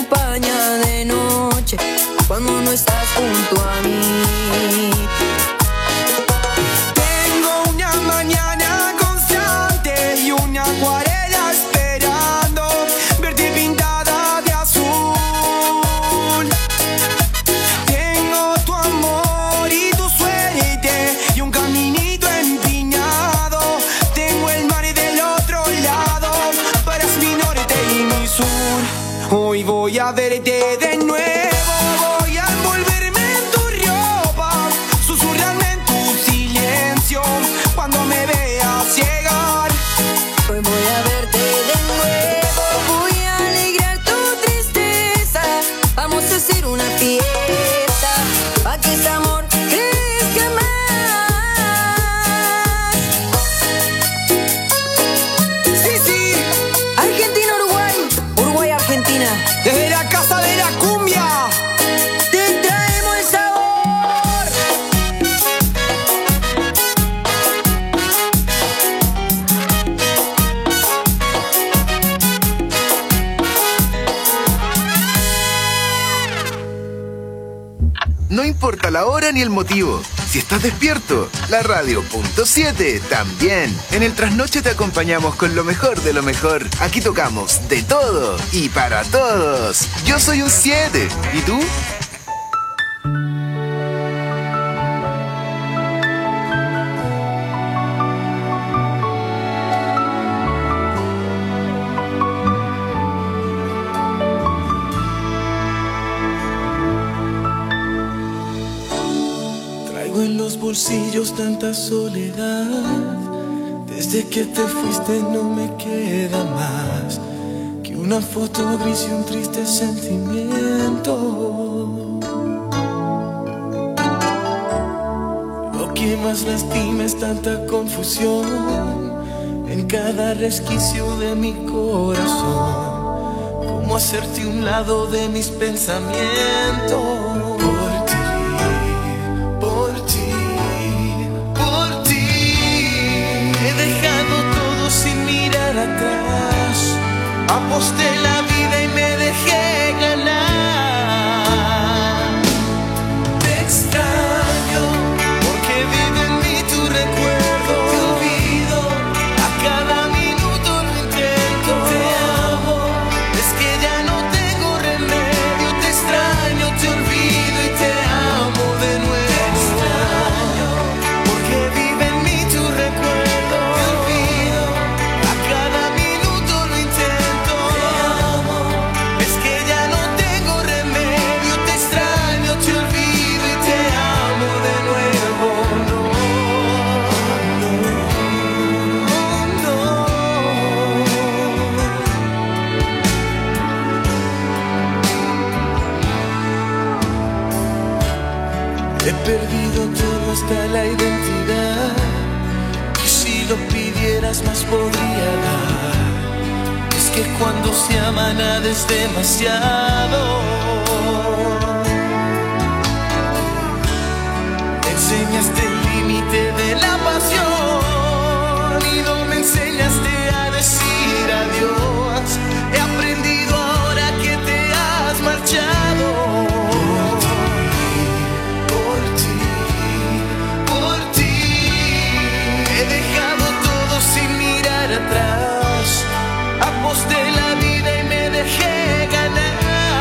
acompaña de noche cuando no estás junto a mí. Tengo una mañana constante y una acuarela esperando verte pintada de azul. Tengo tu amor y tu suerte y un caminito empinado. Tengo el mar del otro lado, pero es mi norte y mi sur. Hoy voy a verte de nuevo, voy a envolverme en tu ropa, susurrarme en tu silencio cuando me veas llegar. Hoy voy a verte de nuevo, voy a alegrar tu tristeza. Vamos a hacer una fiesta pa' que este amor crezca más. Sí, sí, Argentina, Uruguay, Uruguay, Argentina. desde la casa de la cumbia. Te traemos el sabor. No importa la hora ni el motivo. Si estás despierto, la radio.7 también. En el trasnoche te acompañamos con lo mejor de lo mejor. Aquí tocamos de todo y para todos. Yo soy un 7. ¿Y tú? Traigo en los bolsillos tanta soledad. Desde que te fuiste no me queda más que una foto gris y un triste sentimiento. Lo que más lastima es tanta confusión en cada resquicio de mi corazón. ¿Cómo hacerte un lado de mis pensamientos? Por ti, por ti. He dejado todo sin mirar atrás. Aposté la vida y me dejé ganar. Te extraño porque vive en mí tu recuerdo. Te olvido, a cada minuto lo intento. Te amo, es que ya no tengo remedio. Te extraño, te olvido y te amo de nuevo. Te extraño porque vive en mí tu recuerdo. Te olvido, a cada minuto lo intento. Te amo, es que ya no tengo remedio. Te extraño, te olvido y te amo de nuevo. No, no, no. He perdido todo hasta la identidad. Y si lo pidieras más podría dar. Es que cuando se ama nada es demasiado. Enseñaste el límite de la pasión y no me enseñaste a decir adiós. He aprendido ahora que te has marchado. Por ti, por ti. He dejado todo sin mirar atrás. Aposté la vida y me dejé ganar.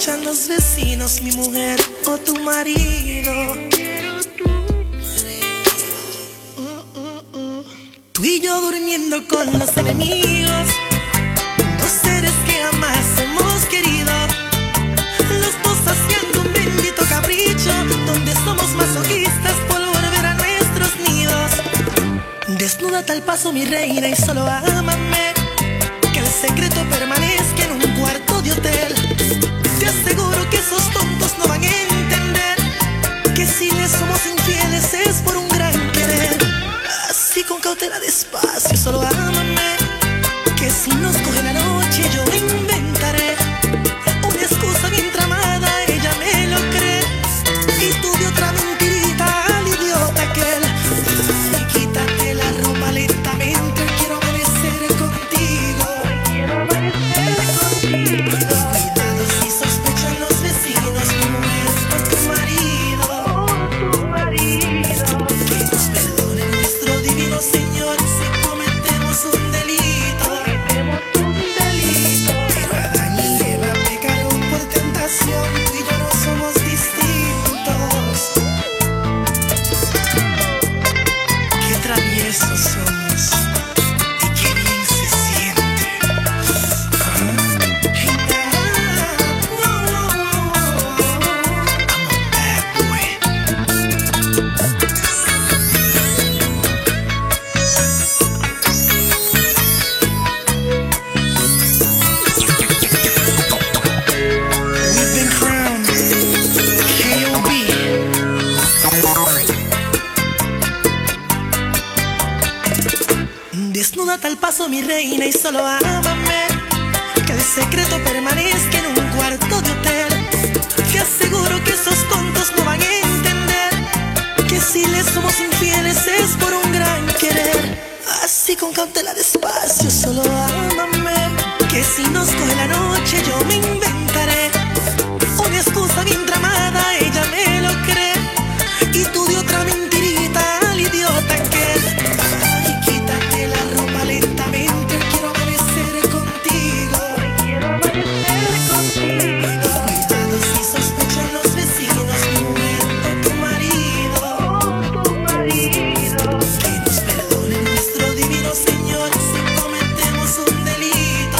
sospechan los vecinos, mi mujer o tu marido? Tú y yo durmiendo con los enemigos, dos seres que jamás hemos querido, los dos haciendo un bendito capricho, donde somos masoquistas por volver a nuestros nidos. Desnúdate al paso, mi reina, y solo ámame, que el secreto permanezca en un cuarto de hotel. Te aseguro que esos tontos no van a entender que si les somos infieles es por un gran querer. Así con cautela, despacio, solo ámame, que si nos coge la noche yo me inventaré una excusa bien tramada, ella me lo cree, y tú de otra mentirita al idiota aquel. Y quítate la ropa lentamente, quiero amanecer contigo. Cuidado si sospechan los vecinos, mi mujer o tu marido. Que nos perdone nuestro divino Señor si cometemos un delito. Pero Adán y Eva pecaron por tentación, tú y yo no somos distintos. Qué traviesos somos y qué bien se siente. I'm a bad boy. We've been crowned KOB. Desnúdate al paso, mi reina, y solo ámame, que el secreto permanezca en un cuarto de hotel. Te aseguro que esos tontos no van a entender que si les somos infieles es por un gran querer. Así con cautela, despacio, solo ámame, que si nos coge la noche yo me inventaré una excusa bien tramada, ella me lo cree, y tú de otra mentirita al idiota aquel. Ay, quítate la ropa lentamente, quiero amanecer contigo. Cuidado si sospechan los vecinos, mi mujer o tu marido. Que nos perdone nuestro divino Señor si cometemos un delito.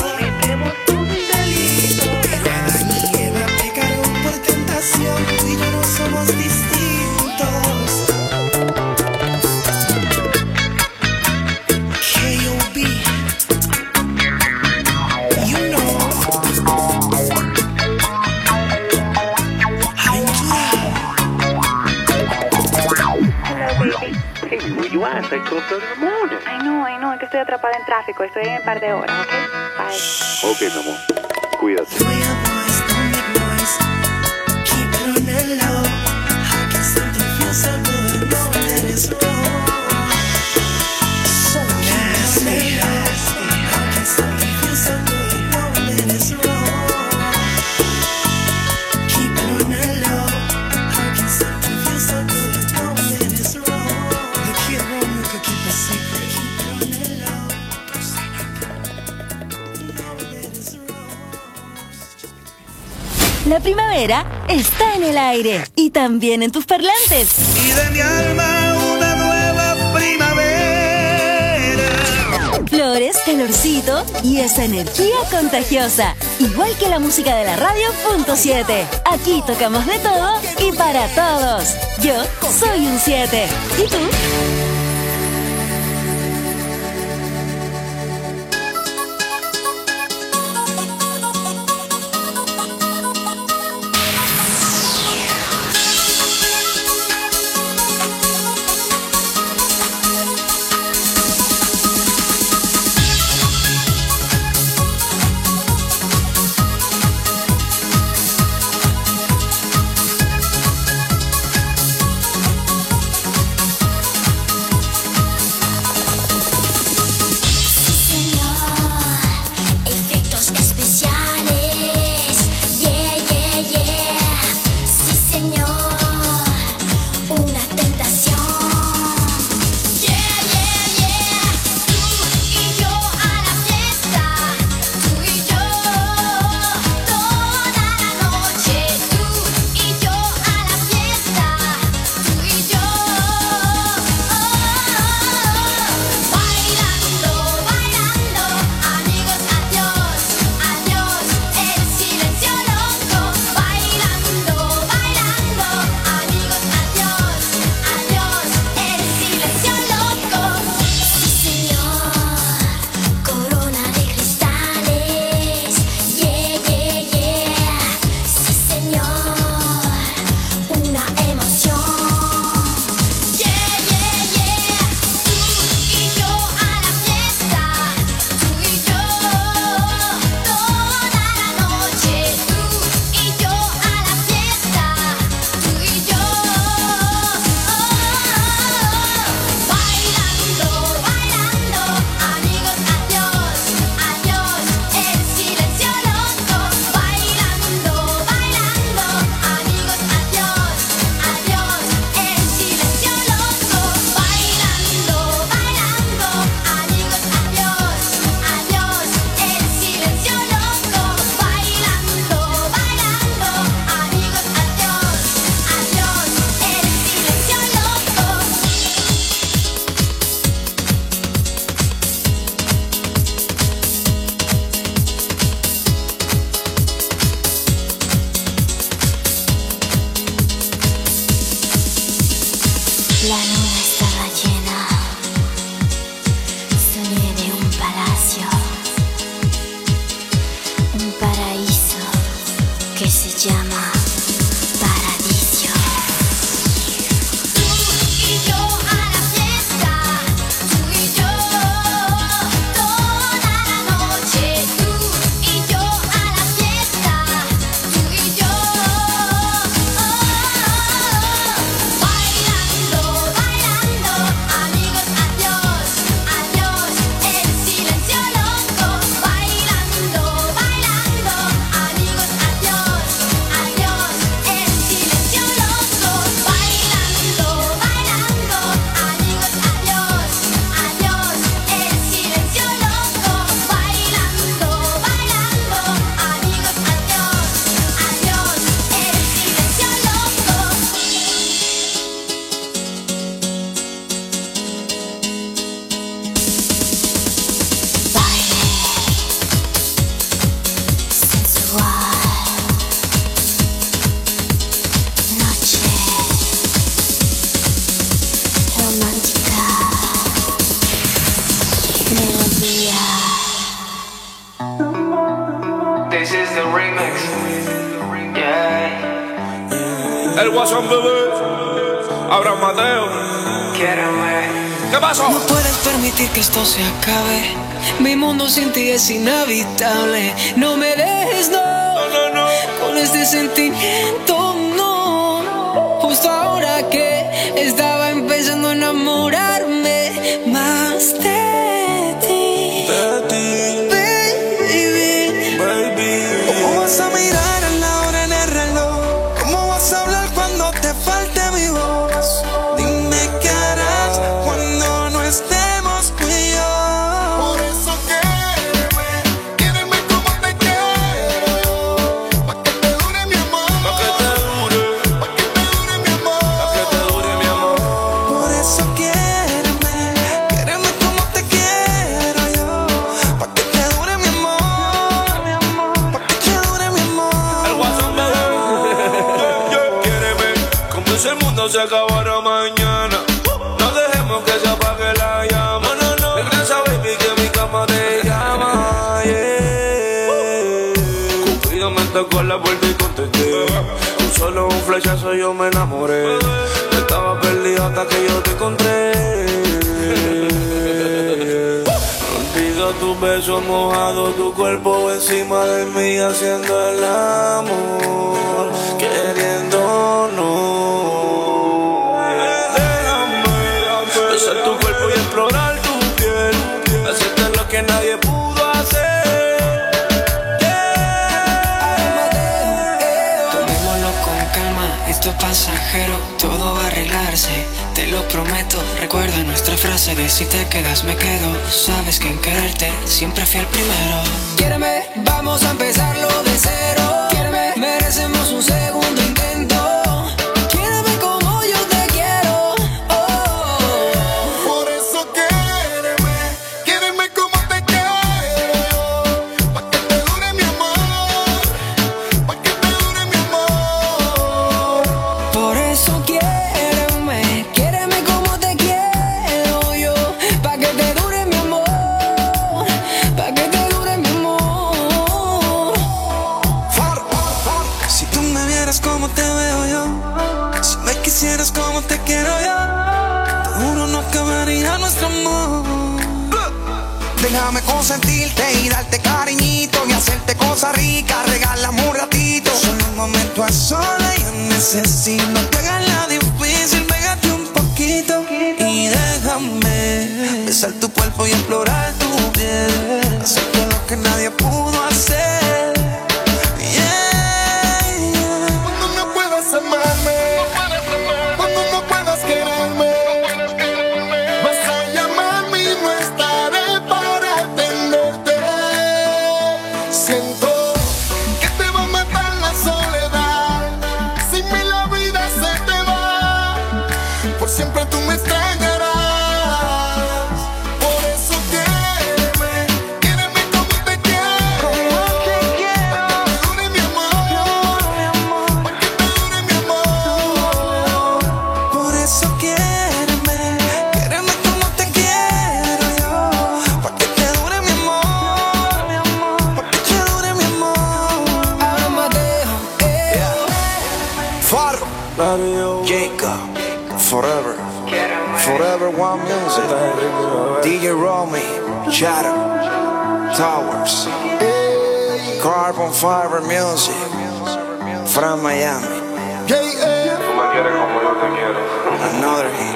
Pero Adán y Eva pecaron por tentación, tú y yo no somos distintos. KOB, you know. Aventura. Hey, where you at? It's like 12:30 in the morning. I know, es que estoy atrapada en tráfico. Estoy en un par de horas, ¿ok? Bye. Ok, mi amor. Cuídate. The way our boys don't make noise, keep it on the low. How can something feel so good knowing that it's wrong? So nasty. How can something feel so good knowing that it's wrong? Keep it on the low. How can something feel so good knowing that it's wrong? The kid Romeo could keep a secret. Keep it on the low. Don't say nothing. Knowing that it's wrong. La primavera está en el aire y también en tus parlantes. Y de mi alma una nueva primavera. Flores, calorcito y esa energía contagiosa. Igual que la música de la radio.7. Aquí tocamos de todo y para todos. Yo soy un 7. ¿Y tú? This is the remix. Yeah. El Guasón bebé, Abraham Mateo. ¿Qué pasó? No puedes permitir que esto se acabe. Mi mundo sin ti es inhabitable. No me dejes, no, con este sentimiento, no. Justo ahora que estaba empezando a enamorarme más de ti, baby. ¿Cómo vas a mirar a la hora en el reloj? ¿Cómo vas a hablar cuando te falte mi voz? Dime qué harás cuando no estemos tú y yo. Por eso quiéreme como te quiero yo. Pa' que te dure mi amor. Pa' que te dure. Pa' que te dure mi amor. Pa' que te dure mi amor. Por eso quiéreme como te quiero yo. Pa' que te dure mi amor. Pa' que te dure mi amor. El Guasón bebé. Quiéreme como si el mundo se acabara mañana. No dejemos que se apague la llama. No. Regresa, baby, que mi cama te llama. Yeah. Cupido me tocó la puerta y contesté. Con solo un flechazo yo me enamoré. Estaba perdido hasta que yo te encontré. Olvido tus besos mojados, tu cuerpo encima de mí haciendo el amor, queriéndonos. Déjame besar tu cuerpo y explorar tu piel, hacerte lo que nadie pudo hacer. tomémoslo con calma, esto es pasajero, todo va a arreglarse, te lo prometo. Recuerda nuestra frase de si te quedas me quedo. Sabes que en quererte siempre fui el primero. Quiéreme, vamos a empezarlo de cero. Quiéreme, merecemos un segundo intento. Quiéreme como yo te quiero. Por eso quiéreme como te quiero yo. Pa' que te dure mi amor. Pa' que te dure mi amor. Por eso quiéreme como te quiero yo. Pa' que te dure mi amor. Pa' que te dure mi amor. Si tú me vieras como te veo yo, si me quisieras como te quiero yo, te juro no acabaría nuestro amor. Déjame consentirte y darte cariñito y hacerte cosas ricas, regálame un ratito. Solo un momento a solas yo necesito. No te hagas la difícil, pégate un poquito y déjame besar tu cuerpo y explorar tu piel, hacerte lo que nadie pudo hacer. Cuando no puedas amarme, cuando no puedas quererme, vas a llamarme y no estaré para atenderte. Siento que te va a matar la soledad. Sin mí la vida se te va. Por siempre tú me extrañarás. Por eso quiéreme como te quiero. Pa' que te dure mi amor. Pa' que te dure mi amor. Por eso quiéreme como te quiero yo. Pa' que te dure mi amor. Pa' que te dure mi amor. Abraham Mateo, Farro, Jacob, Forever, Forever One Music, DJ Romy, Shadow, Towers, Carbon Fiber Music, from Miami. Tú me quieres como yo te quiero. Another hit.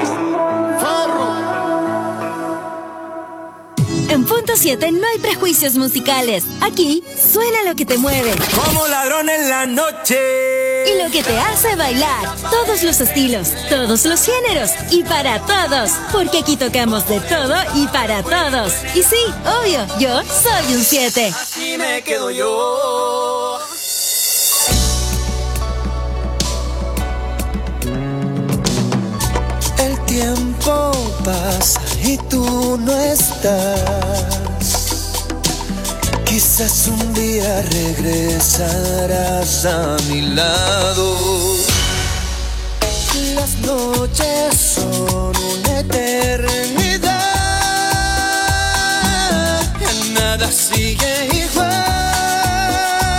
En Punto 7 no hay prejuicios musicales. Aquí suena lo que te mueve Como ladrón en la noche. y lo que te hace bailar. Todos los estilos, todos los géneros y para todos. Porque aquí tocamos de todo y para todos. Y sí, obvio, yo soy un 7. Así me quedo yo. El tiempo pasa y tú no estás. Quizás un día regresarás a mi lado. Las noches son una eternidad. Ya nada sigue igual.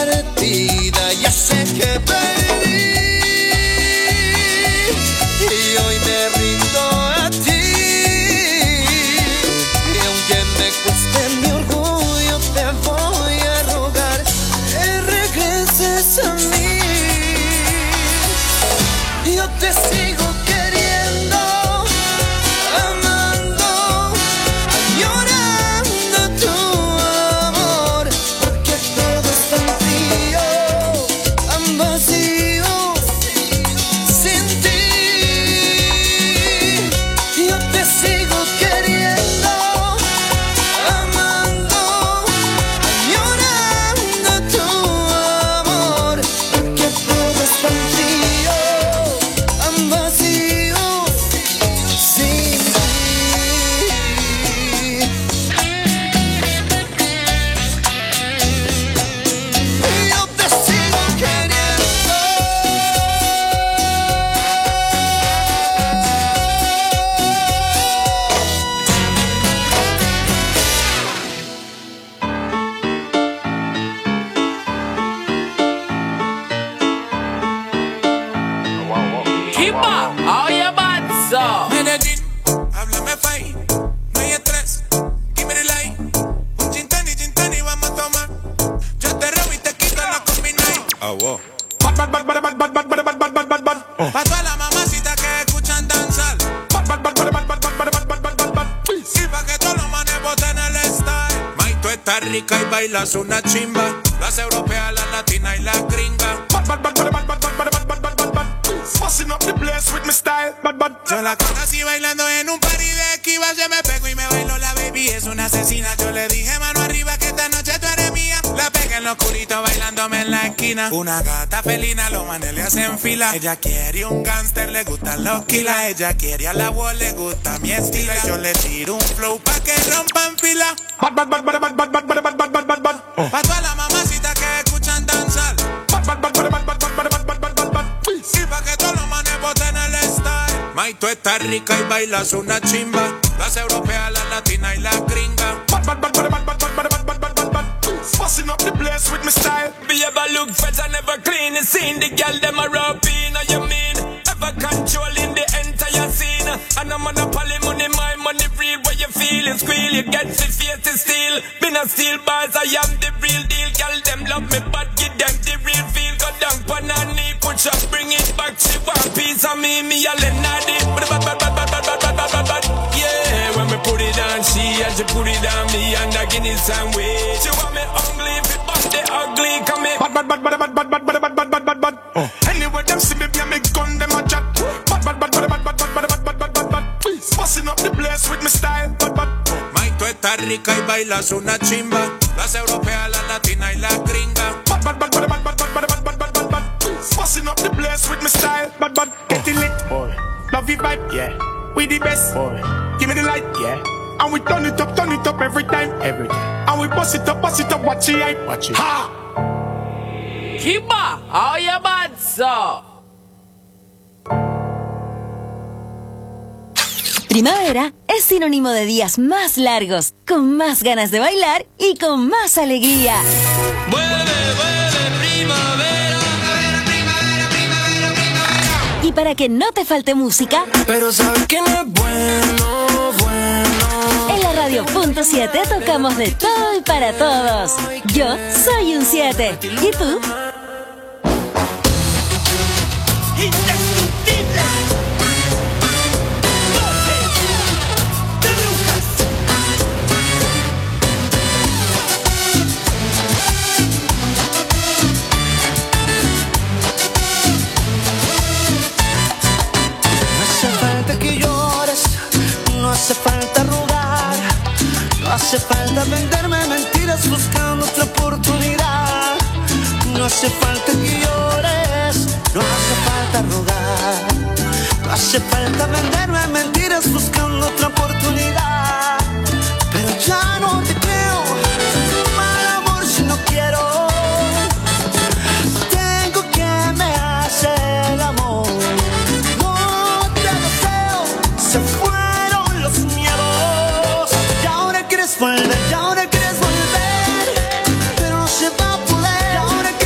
partida, ya sé que perdí y hoy me rindo a ti. Y aunque me cueste mi orgullo, te voy a rogar que regreses a mí. Yo te sigo queriendo, amando, añorando tu amor, porque todo es tan frío, tan vacío, sin ti. Yo te sigo queriendo, amando, añorando tu amor, porque todo es tan frío, tan vacío, sin ti. Yo te sigo queriendo. Kimba, how you bad, so? Medellín, háblame fai, no hay estrés, give me the light. Un gin tonic, vamos a tomar. Yo te robo y te quito la combinai. Pa' todas las mamacitas que escuchan danzar. Y pa' que todos los manes boten el style. May, tú estás rica y bailas una chimba. Las europeas, las latinas y las gringas. Busting up the place with my style, bad. Yo la conocí bailando en un party de esquivas. Yo me pego y me bailo, la baby es una asesina. Yo le dije mano arriba que esta noche tú eres mía. La pegué en lo oscurito bailándome en la esquina. Una gata felina, los manes le hacen fila. Ella quiere un gangster, le gustan los kilas. Ella quiere a la voz, le gusta mi estilo. Yo le tiro un flow pa' que rompan fila. Bad. Pa' todas las mamacitas que escuchan danzar. Y pa' que todos los manes boten el style. May, tú estás rica y bailas una chimba. Las europeas, las latinas y las gringas. Busting up the place with my style. Be ever look fresh and never clean. You seen the girl them a rapping, you mean? Ever controlling the entire scene. And I'm on a poly money, my money real. Where you feeling squeal, you get the face to steal. Been a steel bars, I am the real deal. Girl them love me, but give them the real feel. Go down pan her knee, push up, bring it back. She want piece of me a Lenardi. Yeah, when me put it on she and she put it on me and I give it some way. She want me ugly, if it bust the ugly, come in. Bad. Anyway, them see me, be a me gun, them a chat. Bad. Busting up the place with my style, bad. May, tú estás rica y bailas una chimba. Las europeas, las latinas y las gringas. Bad. Busting up the place with my style, bad. Getting lit, boy. Love you vibe, yeah. We the best, boy. Give me the light, yeah. And we turn it up every time. And we bust it up, watch it hype. Ha! Kimba, how you bad, so? Primavera es sinónimo de días más largos, con más ganas de bailar y con más alegría. Vuelve, primavera. Y para que no te falte música, Pero sabes que no es bueno. en la Radio.7 tocamos de todo y para todos. Yo soy un 7. ¿Y tú? No hace falta rogar, no hace falta venderme mentiras buscando otra oportunidad. No hace falta que llores, no hace falta rogar, no hace falta venderme mentiras buscando otra oportunidad. Pero ya no te creo, mal amor si no quiero. Tengo que me hace el amor. No te deseo, se fueron los miedos. Y ahora quieres volver, pero no se va a poder. Y ahora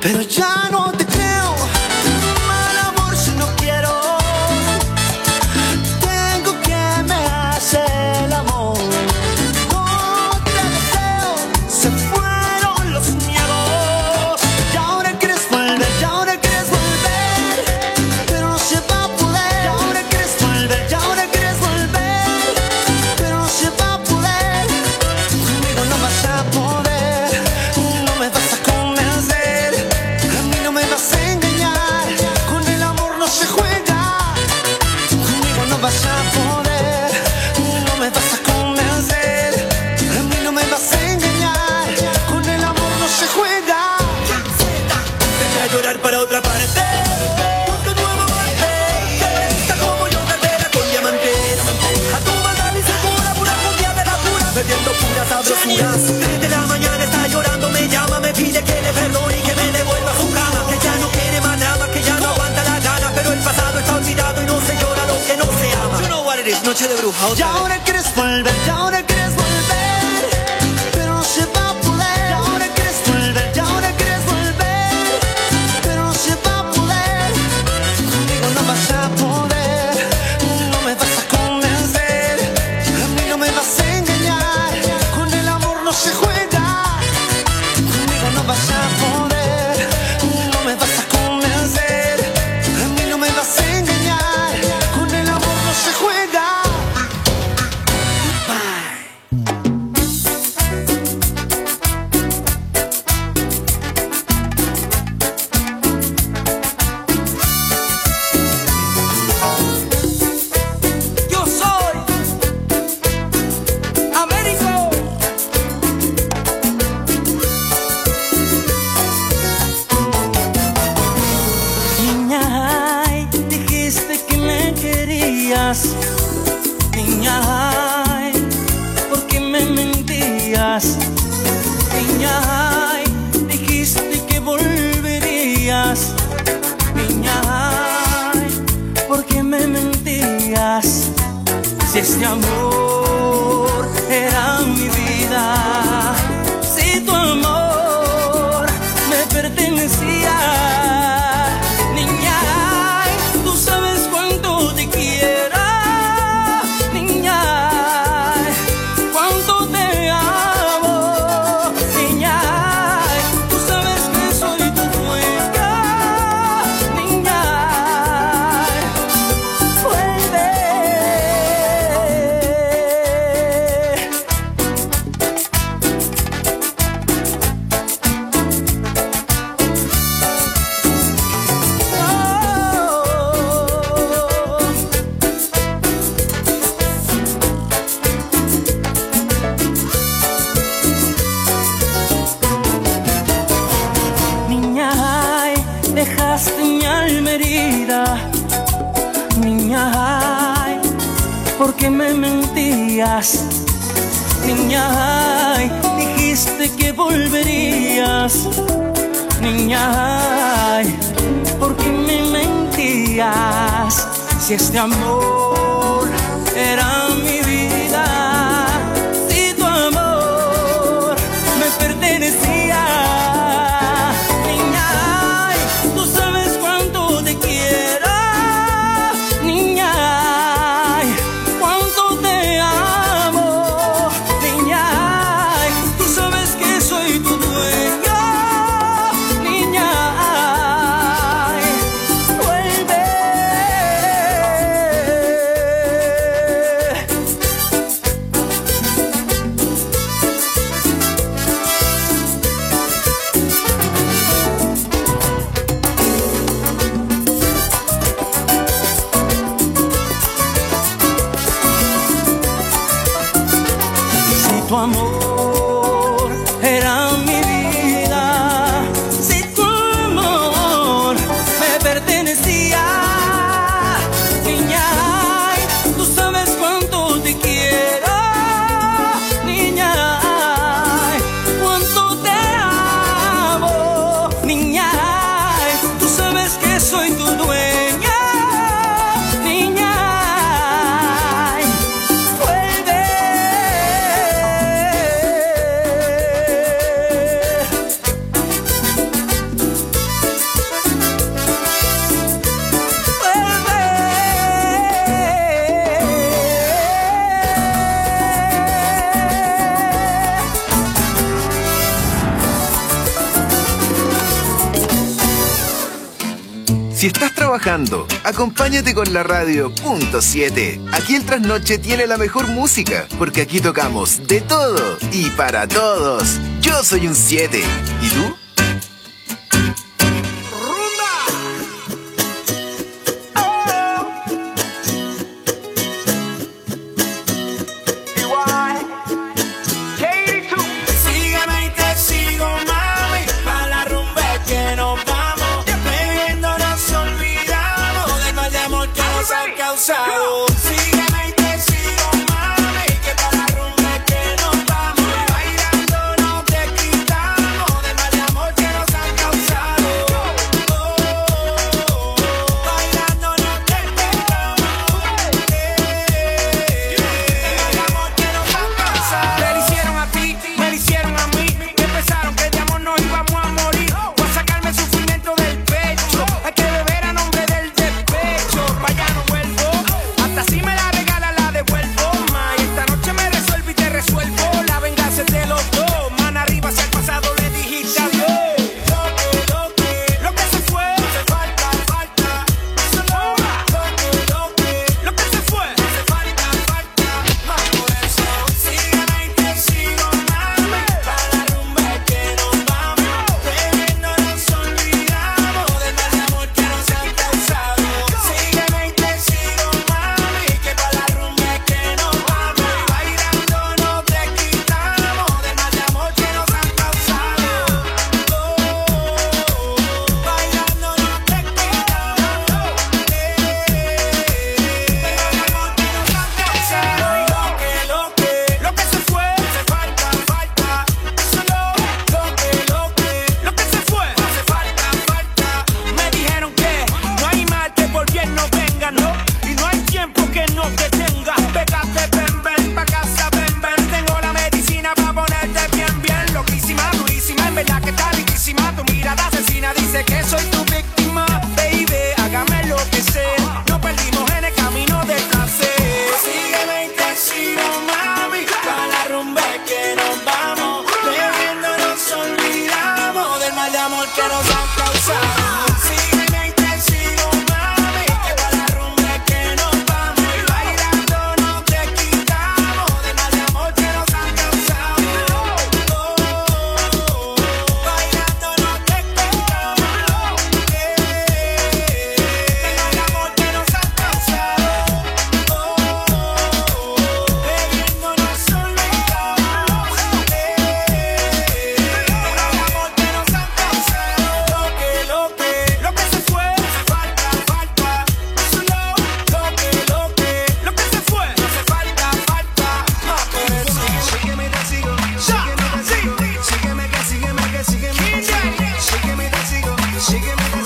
pero ya no te creo. Mal amor si no quiero. Tengo quien me hace el amor. No te deseo, se fueron los miedos. Y ahora quieres volver, y ahora quieres volver, pero no se va a poder. Y ahora quieres volver, y ahora quieres volver, pero no se va a poder. Conmigo no vas a poder, no me vas a convencer, a mí no me vas a engañar, con el amor no se juega. Conmigo no vas a poder, no me vas a convencer, a mí no me vas a engañar, con el amor no se juega. Deja de llorar para otra parte, busca un nuevo amante, que está como yo, cartera con diamante. A tu maldad y segura, pura cumbia de la pura, bebiendo puras sabrosuras. 3 de la mañana está llorando, me llama, me pide que le perdone y que me devuelva a su cama, que ya no quiere más nada, que ya no aguanta la gana, pero el pasado está olvidado y no se llora lo que no se ama. You know what it is, noche de bruja. Y ahora quieres volver, y ahora quieres volver, pero no se va a poder. Y ahora quieres volver, y ahora quieres volver, pero no se va a poder. Conmigo no vas a poder, no me vas a convencer, a mí no me vas a engañar, con el amor no se juega. Conmigo no vas a poder, no me vas a convencer, a mí no me vas a engañar, con el amor no se juega. Yo soy Américo. Niña, ay, dijiste que me querías. Niña, ay, ¿por qué me mentías? Niña, ay, dijiste que volverías. Niña, ay, ¿por qué me mentías? Si este amor era mi vida, si tu amor me pertenecía. Niña, ay, tú sabes cuánto te quiero. Niña, ay, cuánto te amo. Niña, ay, tú sabes que soy tu dueña. Niña, ay, vuelve. Niña, ay, dejaste mi alma herida. Niña, ay, ¿por qué me mentías? Niña, ay, dijiste que volverías. Niña, ay, ¿por qué me mentías? Si este amor era mi vida, si tu amor me pertenecía. Niña, ay, tú sabes cuánto te quiero. Niña, ay, cuánto te amo. Niña, ay, tú sabes que soy tu dueño. Niña, ay, vuelve. Si estás trabajando, acompáñate con la radio.7. Aquí el Trasnoche tiene la mejor música, porque aquí tocamos de todo y para todos. Yo soy un 7. ¿Y tú? Sígueme y te sigo, mami, que para la rumba que nos vamos. Bailando no te quitamos del mal de amor que nos han causado. Bailando no te quitamos del amor que nos han causado. Te lo hicieron a ti, me lo hicieron a mí. Que pensaron que de amor nos íbamos a morir. Voy a sacarme el sufrimiento del pecho. Hay que beber a nombre del despecho. Vaya no vuelvo. Si me la regala la devuelvo, ma. Y esta noche me resuelvo y te resuelvo. La venganza es de los dos. Man arriba hacia el pasado le dijiste adiós. Lo que se fue, hace falta. Solo lo que se fue, hace falta. Más por eso, sígueme y te sigo, mami. Para la rumba que nos vamos. Bebiendo nos olvidamos del mal de amor que nos han causado. Sígueme y te sigo, mami. Que para la rumba que nos vamos. Bailando no te quitamos del mal de amor que nos han causado. Bailando no te quitamos del amor que nos han causado. Lo que se fue, hace falta. Solo lo que se fue, hace falta. Me dijeron que no hay mal que por bien no venga, no. Y no hay tiempo que no te tenga. Pégate, ven, pa' casa, ven. Tengo la medicina pa' ponerte bien. Loquísima, durísima, en verdad que está riquísima. Tu mirada asesina dice que soy tu víctima. Baby, hágame lo que sé. Nos perdimos en el camino del placer. Sígueme y te sigo, mami. Pa' la rumba que nos vamos. Bebiendo nos olvidamos del mal de amor que nos han causado. Sígueme y te sigo, mami. Que pa' la rumba que nos vamos. Bailando no te quitamos del mal de amor que nos han causado. Bailando no te quitamos del amor que nos han causado. Bebiendo nos olvidamos del amor que nos han causado. Lo que se fue, hace falta. Solo lo que se fue, hace falta. Más por eso. Sígueme y te sigo. Sígueme que sígueme que te sigo. Sígueme y te sigo. Sígueme que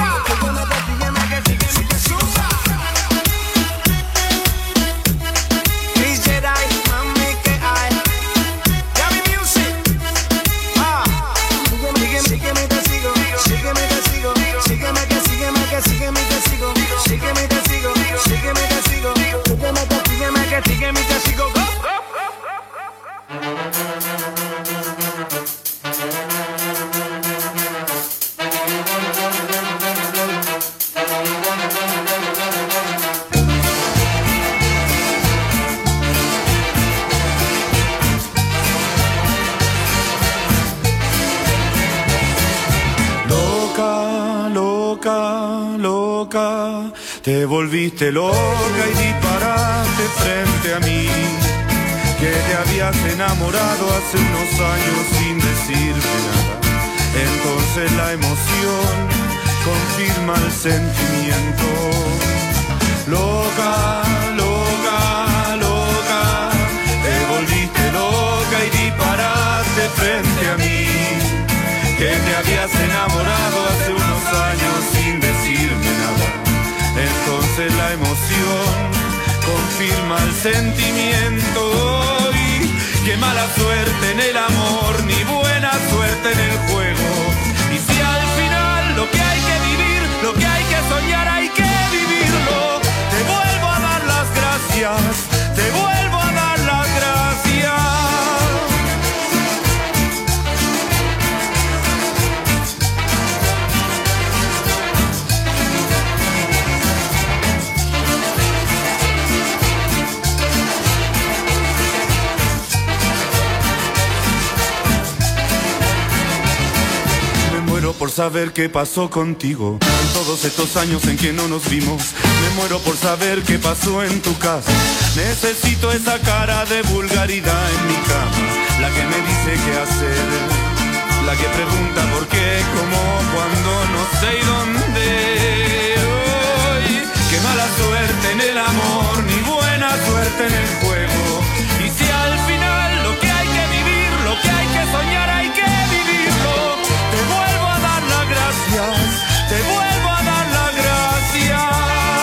DJ Dai, mami que hay. Yami Music. Sígueme y te sigo. Sígueme y te sigo. Sígueme que te sigo. Sígueme y te sigo. Sígueme y te sigo. Sígueme y te sigo. Loca, te volviste loca y disparaste frente a mí, que te habías enamorado hace unos años sin decirme nada. Entonces la emoción confirma el sentimiento. Loca, te volviste loca y disparaste frente a mí, que te habías enamorado hace unos años sin decirme nada. Entonces la emoción confirma el sentimiento. Y qué mala suerte en el amor, ni buena suerte en el juego. Y si al final lo que hay que vivir, lo que hay que soñar, hay que vivirlo. Te vuelvo a dar las gracias, te vuelvo a dar las gracias. por saber qué pasó contigo en todos estos años en que no nos vimos. Me muero por saber qué pasó en tu casa. Necesito esa cara de vulgaridad en mi cama, la que me dice qué hacer, la que pregunta por qué, cómo, cuándo, no sé y dónde. Hoy, qué mala suerte en el amor, ni buena suerte en el juego. Y si al final lo que hay que vivir, lo que hay que soñar, hay que vivirlo. Te vuelvo a dar las gracias, te vuelvo a dar las gracias.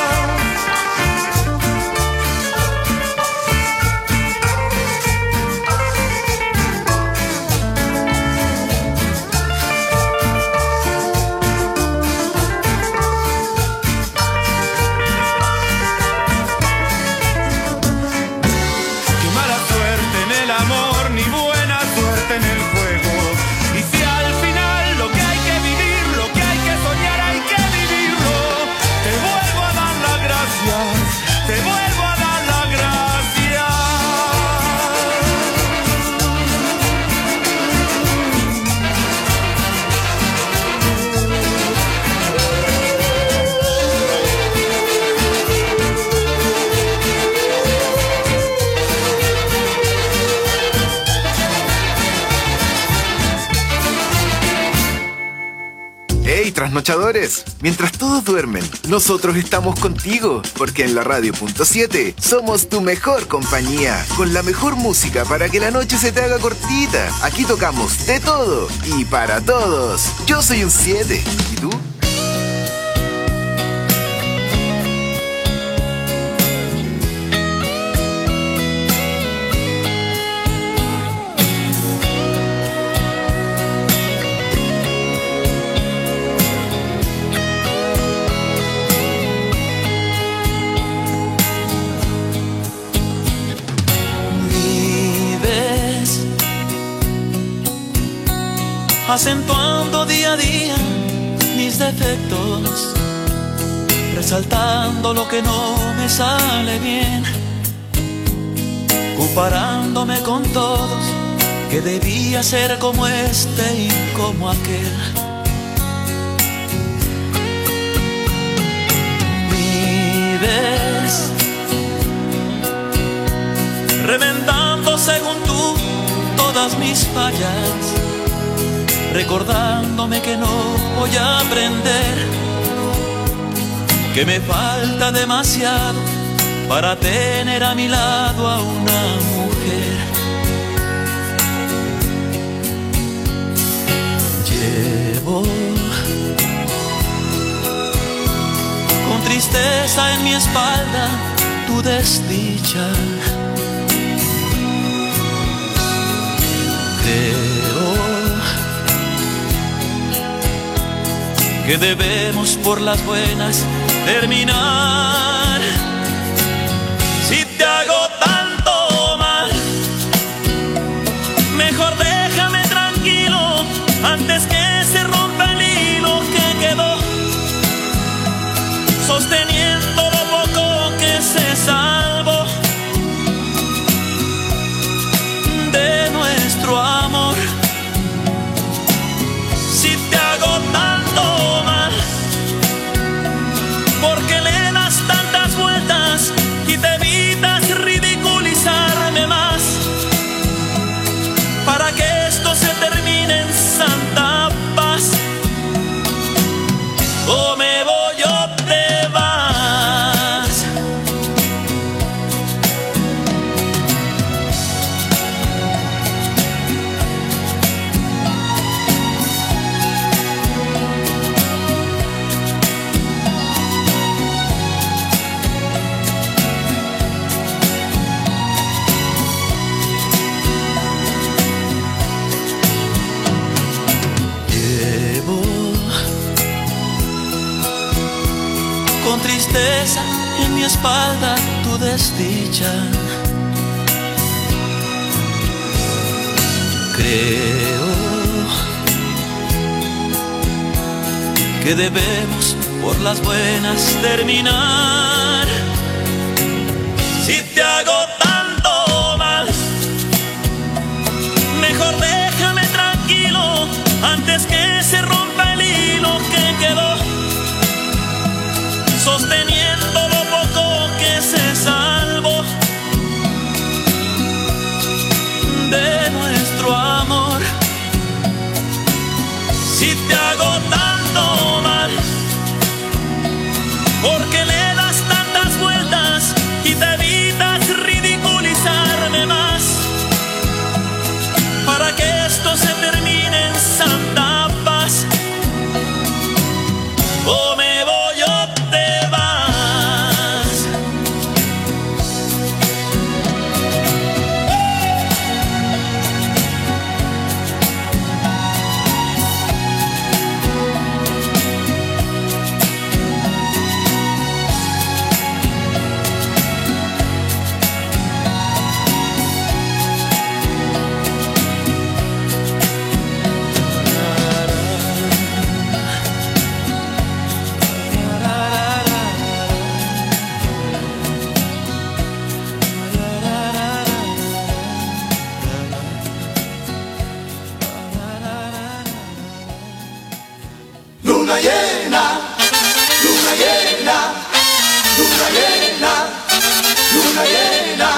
Trasnochadores, mientras todos duermen, nosotros estamos contigo, porque en la Radio.7 somos tu mejor compañía, con la mejor música para que la noche se te haga cortita. Aquí tocamos de todo y para todos. Yo soy un 7, ¿y tú? Acentuando día a día mis defectos, resaltando lo que no me sale bien, comparándome con todos, que debía ser como este y como aquel. Vives remendando según tú todas mis fallas, recordándome que no voy a aprender, que me falta demasiado para tener a mi lado a una mujer. Llevo con tristeza en mi espalda tu desdicha. Creo que debemos por las buenas terminar. Si te hago tanto mal, mejor déjame tranquilo antes que se rompa el hilo que quedó sosteniendo lo poco que se salvó de nuestro amor. Si te hago tanto mal, porque le das tantas vueltas y te evitas ridiculizarme más, para que esto se termine en santa paz. O me voy o te vas. Con tristeza en mi espalda tu desdicha. Creo que debemos por las buenas terminar. Si te hago tanto mal, mejor déjame tranquilo antes que se rompa el hilo sosteniendo lo poco que se salvó de nuestro amor. Si te hago tanto mal, porque le das tantas vueltas y te evitas ridiculizarme más, para que esto se termine en santa paz. O me voy o te vas. Luna llena, luna llena, luna llena, luna llena.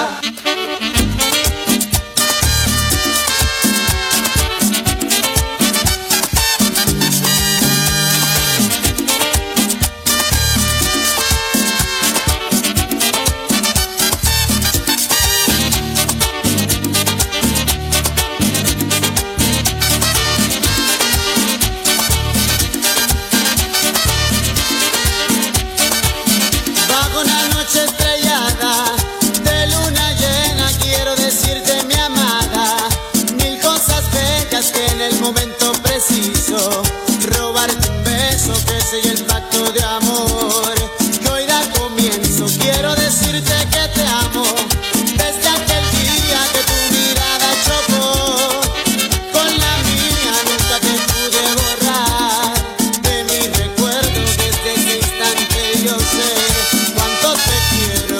Bajo una noche estrellada de luna llena quiero decirte mi amada mil cosas bellas que en el momento preciso robarte un beso que selle el pacto de amor que hoy da comienzo. Quiero decirte que te amo desde aquel día que tu mirada chocó con la mía, nunca te pude borrar de mi recuerdo. Desde ese instante yo sé cuánto te quiero.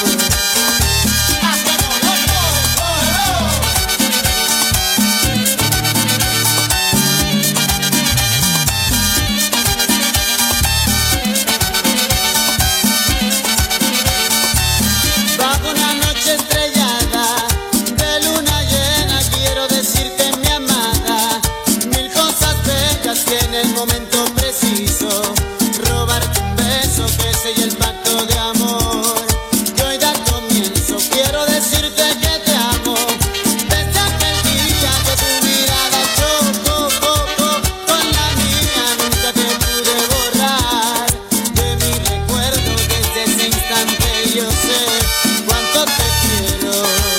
Bajo una noche estrellada de luna llena quiero decirte mi amada mil cosas bellas que en el momento preciso robarte un beso que selle el pacto de amor que hoy da comienzo. Quiero decirte que te amo desde aquel día que tu mirada chocó con la mía, nunca te pude borrar de mi recuerdo. Desde ese instante yo sé cuánto te quiero.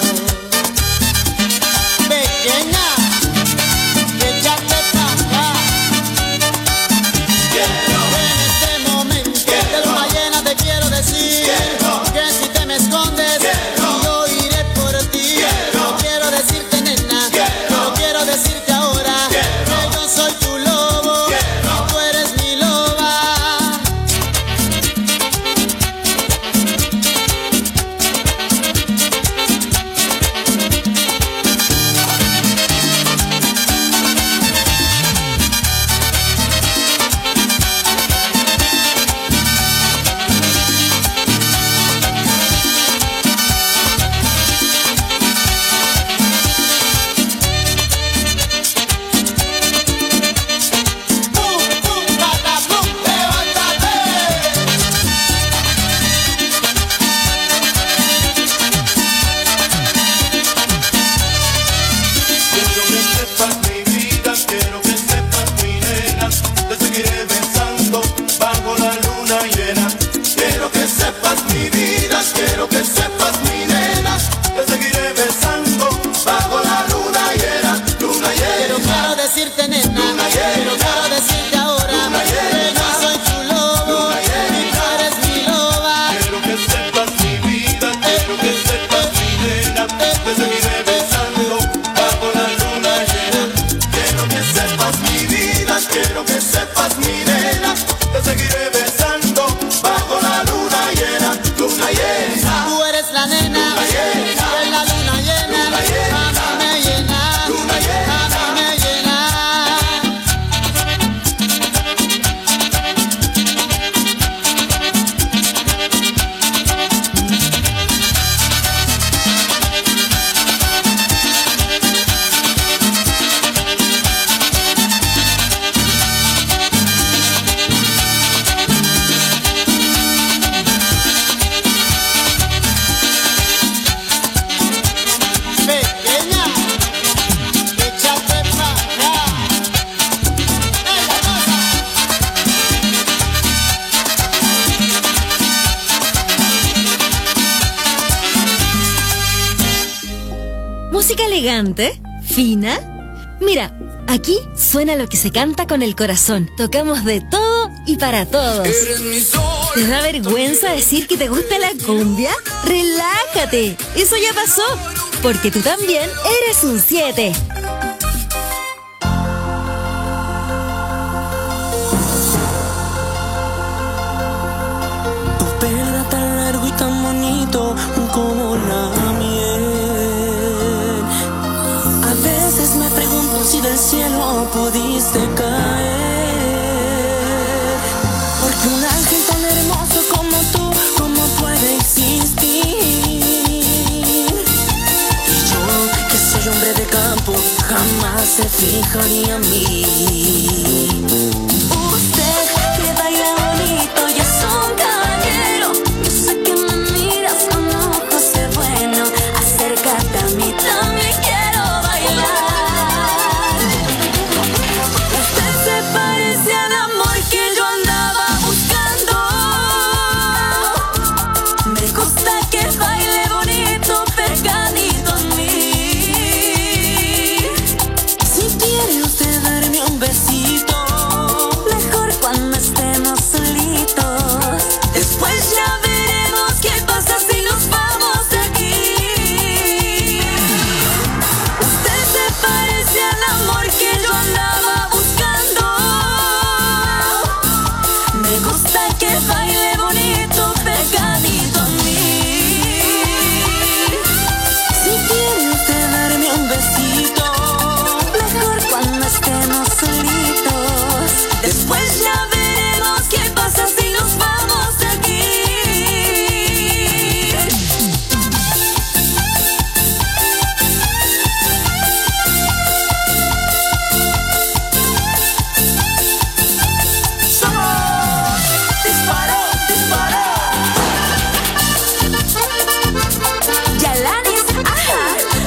Pequeña, échate pa' acá. En este momento de luna llena te quiero decir que si te me escondes yo iré por ti. No quiero decirte nena, no quiero decirte ahora que yo soy tu lobo y tú eres mi loba. Quiero que sepas mi vida, quiero que sepas mi nena, te seguiré besando bajo la luna llena. Quiero que sepas mi vida, quiero que sepas mi nena, te seguiré besando bajo la luna llena, luna llena. Pero quiero decirte nena, pero quiero decirte ahora que yo soy tu lobo y tú eres mi loba. Quiero que sepas mi vida, quiero que sepas mi nena, te seguiré besando bajo la luna llena. Quiero que sepas mi vida, quiero que sepas mi nena, te seguiré besando bajo la luna llena, luna llena. Tú eres la nena, Luna llena. que la luna llena, Luna llena. a mí me llena, Luna llena. a mí me llena. música elegante, fina. Mira, aquí suena lo que se canta con el corazón. Tocamos de todo y para todos. ¿Te da vergüenza decir que te gusta la cumbia? ¡Relájate! Eso ya pasó, porque tú también eres un 7. Tu pelo era tan largo y tan bonito como la miel. A veces me pregunto si del cielo pudiste caer, porque un ángel tan hermoso como tú, ¿cómo puede existir? Y yo, que soy hombre de campo, jamás se fijaría en mí. Usted que baila bonito y es un caballero, yo sé que me miras con ojos de bueno. Acércate a mí, también quiero bailar. Usted se parece al amor que yo andaba buscando. Me gusta que baile bonito, pegadito a mí. Si quiere usted darme un besito, mejor cuando estemos solitos. Después ya veremos qué pasa si nos vamos de aquí. Usted se parece al amor que yo andaba buscando. Me gusta que baile bonito, pegadito a mí. Si quiere usted darme un besito, mejor cuando estemos solitos. Después ya veremos qué pasa si nos vamos de aquí. ¡Somos! ¡Disparo, disparo! Yalanis, ajá.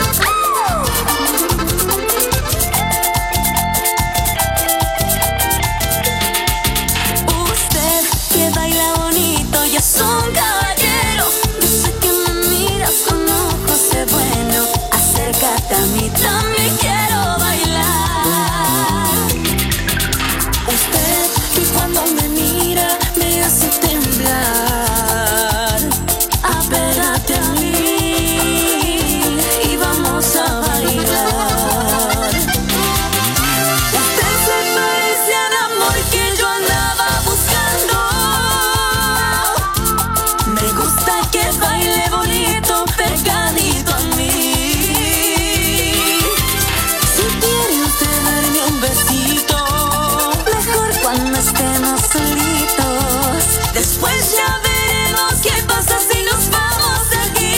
Usted que baila bonito y es un caballero, yo sé que me miras con ojos de bueno. Acércate a mí, también quiero bailar. Usted que cuando me mira me hace temblar. Apégate a mí y vamos a bailar. Usted se parece al amor que yo andaba buscando. Me gusta que baile bonito, pegadito a mí. Si quiere usted darme un besito, mejor cuando estemos solitos. Después ya veremos qué pasa si nos vamos de aquí.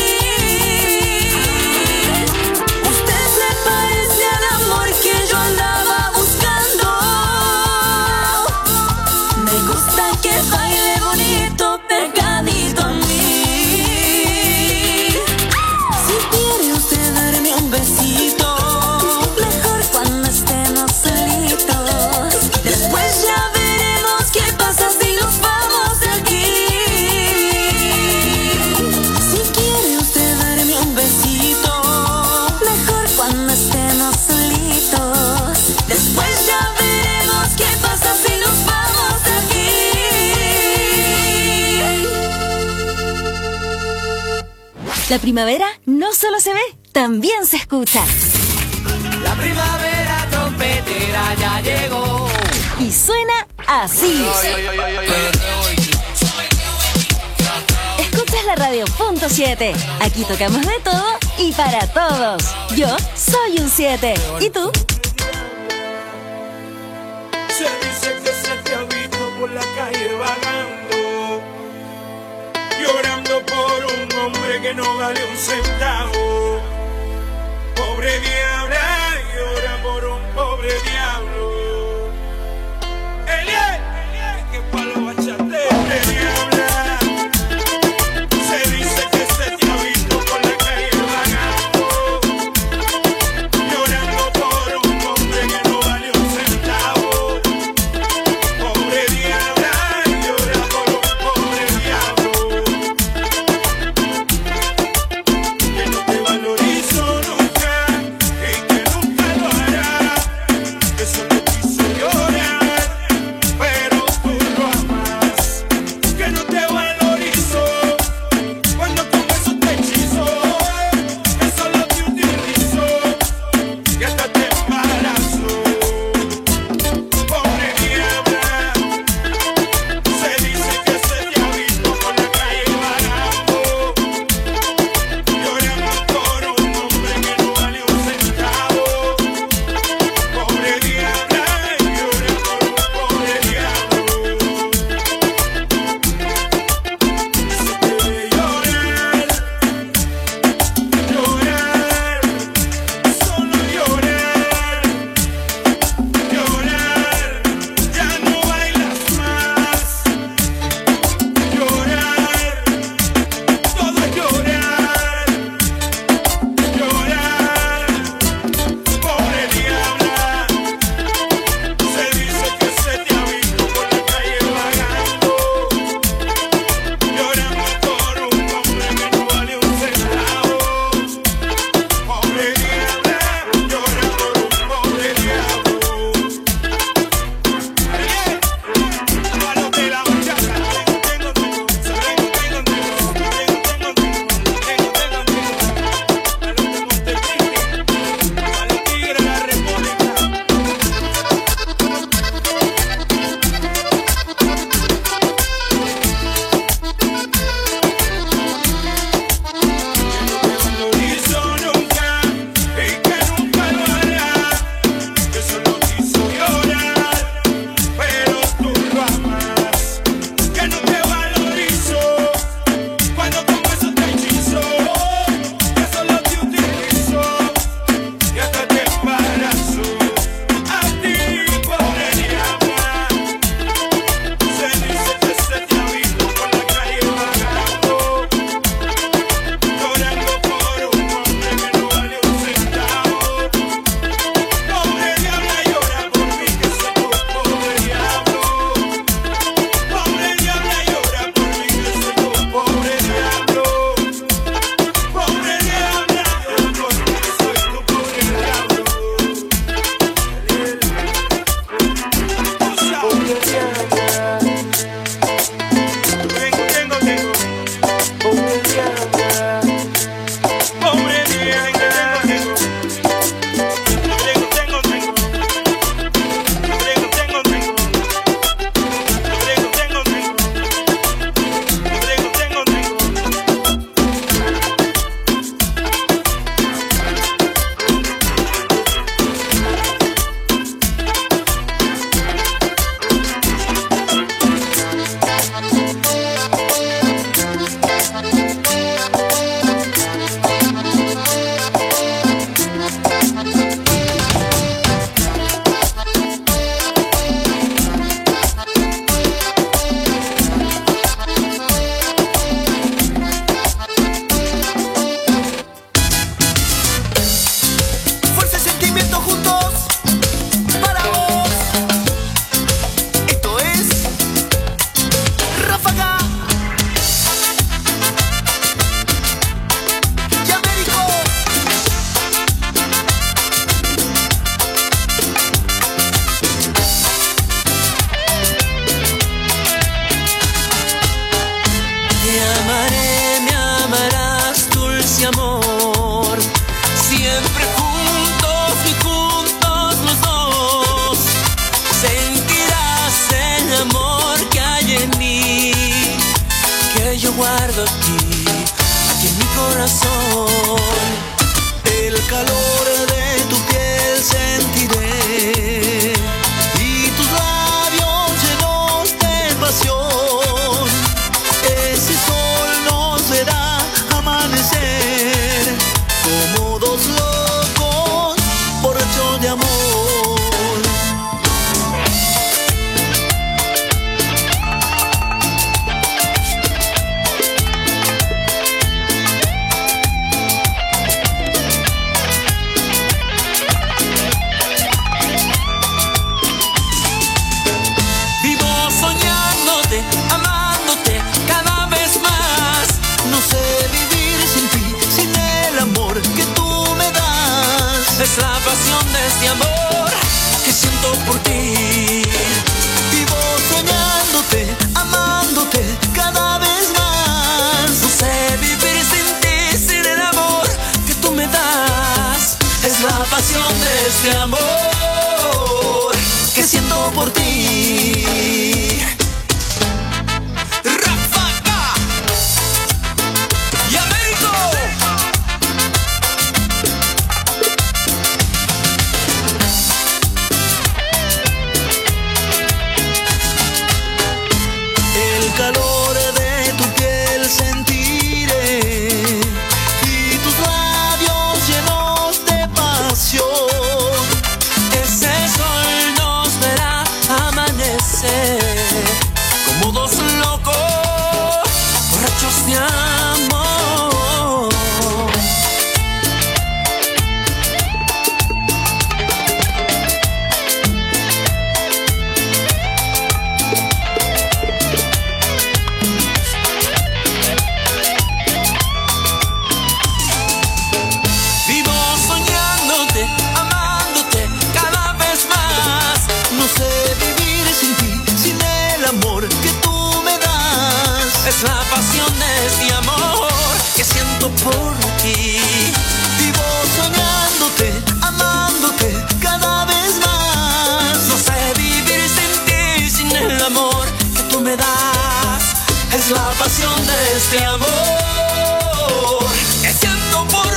Usted se parece al amor que yo andaba buscando. Me gusta que baile bonito, pegadito a mí. Si quiere usted darme un besito, mejor cuando estemos solitos. Después ya veremos qué pasa si nos vamos de aquí. Si quiere usted darme un besito, mejor cuando estemos solitos. Después ya veremos qué pasa si nos vamos de aquí. La primavera no solo se ve, también se escucha. La primavera trompetera ya llegó. Y suena así. Escuchas la radio.7. Aquí tocamos de todo y para todos. Yo soy un 7. ¿Y tú? Se dice que se te ha visto por la calle vagando, llorando por un hombre que no vale un centavo. Pobre diabla, llora por un pobre diablo. Eliel, que palo bachate, pobre diabla. Se dice que se te ha visto por la calle vagando, llorando por un hombre que no vale un centavo. Pobre diabla, llora por un pobre diablo, que no te valorizo nunca. guardo aquí en mi corazón. El calor de tu piel sentiré y tus labios llenos de pasión. Ese sol nos verá amanecer como dos locos borrachos de amor. Es la pasión de este amor que siento por ti. Vivo soñándote, amándote cada vez más. No sé vivir sin ti, sin el amor que tú me das. Es la pasión de este amor que siento por ti. Calor de tu piel sentiré y tus labios llenos de pasión. Ese sol nos verá amanecer como dos locos borrachos de amor. Es la pasión de este amor que siento por ti. Vivo soñándote, amándote cada vez más. No sé vivir sin ti, sin el amor que tú me das. Es la pasión de este amor que siento por